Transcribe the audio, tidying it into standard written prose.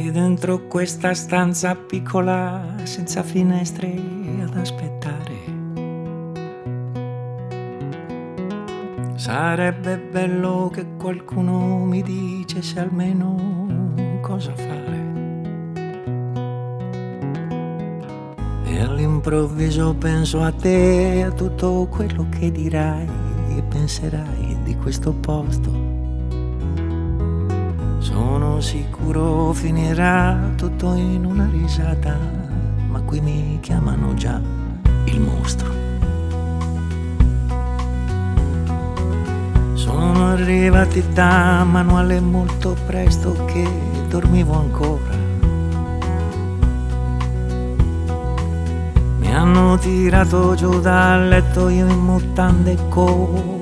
qui dentro questa stanza piccola senza finestre ad aspettare. Sarebbe bello che qualcuno mi dicesse almeno cosa fare. E all'improvviso penso a te, a tutto quello che dirai e penserai di questo posto. Sono sicuro finirà tutto in una risata, ma qui mi chiamano già il mostro. Sono arrivati da manuale molto presto che dormivo ancora. Mi hanno tirato giù dal letto io in mutande